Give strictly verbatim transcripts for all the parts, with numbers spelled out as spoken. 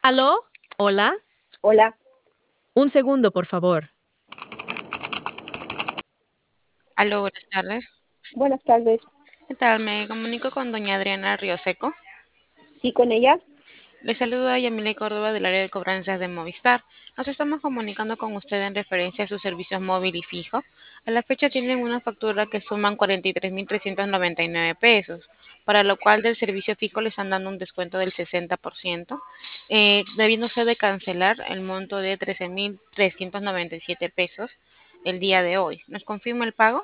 ¿Aló? Hola. Hola, Un segundo, por favor. Aló, buenas tardes. buenas tardes. ¿Qué tal? Me comunico con doña Adriana Rioseco. ¿Sí con ella? Le saluda Yamile Córdoba del área de cobranzas de Movistar. Nos estamos comunicando con usted en referencia a sus servicios móvil y fijo. A la fecha tienen una factura que suman cuarenta y tres mil trescientos noventa y nueve pesos, para lo cual del servicio fijo le están dando un descuento del sesenta por ciento, eh, debiéndose de cancelar el monto de trece mil trescientos noventa y siete pesos el día de hoy. ¿Nos confirma el pago?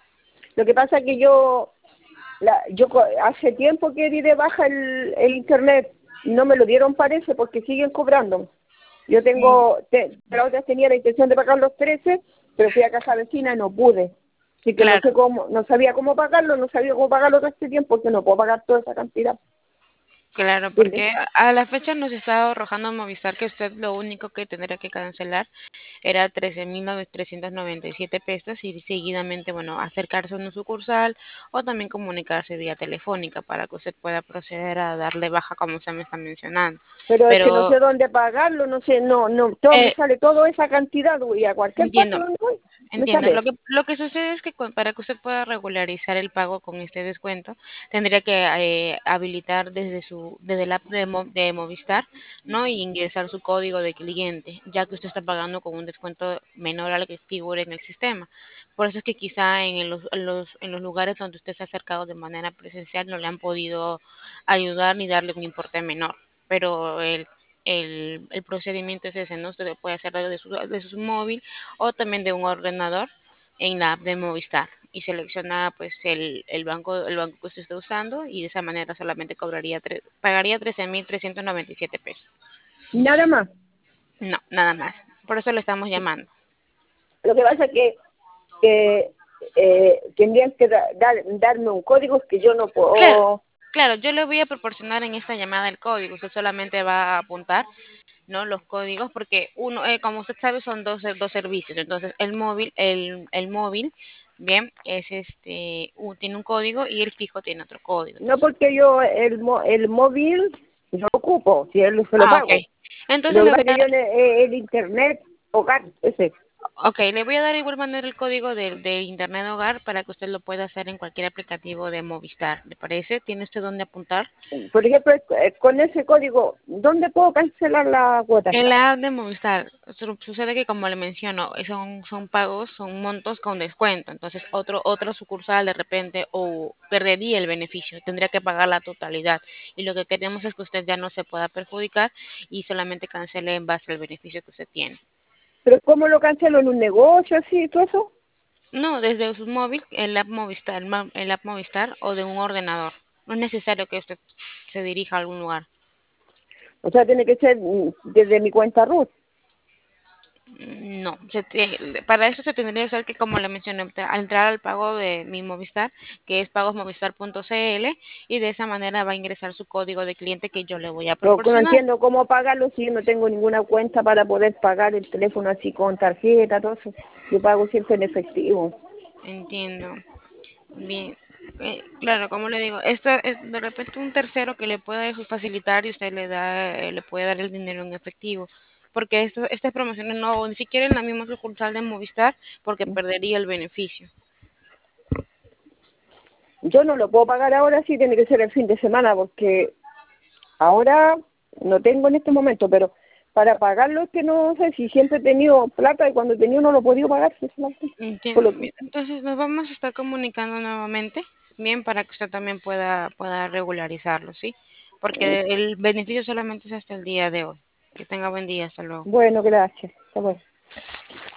Lo que pasa es que yo, la, yo co- hace tiempo que di de baja el, el internet, no me lo dieron parece porque siguen cobrando. Yo tengo, te, la otra tenía la intención de pagar los trece, pero fui a casa vecina y no pude. Así que no Claro. sé cómo, no sabía cómo pagarlo, no sabía cómo pagarlo todo este tiempo porque no puedo pagar toda esa cantidad. Claro, ¿Entiendes? porque a la fecha nos está arrojando Movistar que usted lo único que tendría que cancelar era trece mil trescientos noventa y siete pesos y seguidamente, bueno, acercarse a una sucursal o también comunicarse vía telefónica para que usted pueda proceder a darle baja como usted me está mencionando. Pero es que no Pero sé dónde pagarlo, no sé, no, no, todo me eh, sale toda esa cantidad y a cualquier parte entiendo. donde voy me Entiendo. Lo sale. que, lo que sucede es que cu- para que usted pueda regularizar el pago con este descuento, tendría que eh, habilitar desde su, desde la app de, Mo- de Movistar, ¿no? Y ingresar su código de cliente, ya que usted está pagando con un descuento menor al que figure en el sistema. Por eso es que quizá en los, en los, en los lugares donde usted se ha acercado de manera presencial no le han podido ayudar ni darle un importe menor. Pero el, el, el procedimiento es ese, ¿no? Usted lo puede hacer desde su, desde su móvil o también de un ordenador en la app de Movistar y selecciona pues el, el banco el banco que usted esté usando y de esa manera solamente cobraría tre- pagaría trece mil trescientos noventa y siete pesos. Nada más. No, nada más. Por eso lo estamos llamando. Lo que pasa es que, que eh, tendrían que da- dar, darme un código que yo no Claro, puedo. claro, yo le voy a proporcionar en esta llamada el código. Usted solamente va a apuntar, ¿no? Los códigos, porque uno, eh, como usted sabe, son dos, dos servicios. Entonces, el móvil, el, el móvil, bien, es este, u- tiene un código y el fijo tiene otro código. No Entonces, porque yo el, mo- el móvil yo lo ocupo, si él se lo ah, ok. pago. Entonces Lo que le voy pasa es que a yo en el, el internet, hogar, ese. Ok, le voy a dar igual manera el código del de Internet Hogar para que usted lo pueda hacer en cualquier aplicativo de Movistar. ¿Le parece? ¿Tiene usted dónde apuntar? Por ejemplo, eh, con ese código, ¿dónde puedo cancelar la cuota? En la app de Movistar su- sucede que, como le menciono, son, son pagos, son montos con descuento. Entonces, otro, otra sucursal de repente o perdería el beneficio, tendría que pagar la totalidad. Y lo que queremos es que usted ya no se pueda perjudicar y solamente cancele en base al beneficio que usted tiene. Pero ¿cómo lo cancelo en un negocio así y todo eso? No, desde su móvil, el app Movistar, ma- el app Movistar o de un ordenador. No es necesario que usted se dirija a algún lugar. O sea, tiene que ser mm, desde mi cuenta RUT. Mm, No, se tie- para eso se tendría que hacer que, como le mencioné, te- al entrar al pago de mi Movistar, que es pagosmovistar.cl, y de esa manera va a ingresar su código de cliente que yo le voy a Pero que no proporcionar. entiendo cómo pagarlo si yo no tengo ninguna cuenta para poder pagar el teléfono así con tarjeta, todo eso. Yo pago siempre en efectivo. Entiendo. Bien, eh, claro, como le digo, esto es de repente un tercero que le puede facilitar y usted le da, eh, le puede dar el dinero en efectivo, porque esto, estas promociones no, ni siquiera en la misma sucursal de Movistar, porque perdería el beneficio. Yo no lo puedo pagar ahora, sí tiene que ser el fin de semana, porque ahora no tengo en este momento, pero para pagarlo es que no sé si siempre he tenido plata y cuando he tenido no lo he podido pagar. Sí, solamente. Por Entiendo. lo que- Bien, entonces nos vamos a estar comunicando nuevamente, bien, para que usted también pueda, pueda regularizarlo, ¿sí? Porque el beneficio solamente es hasta el día de hoy. Que tenga buen día, hasta luego. Bueno, gracias. Está bueno.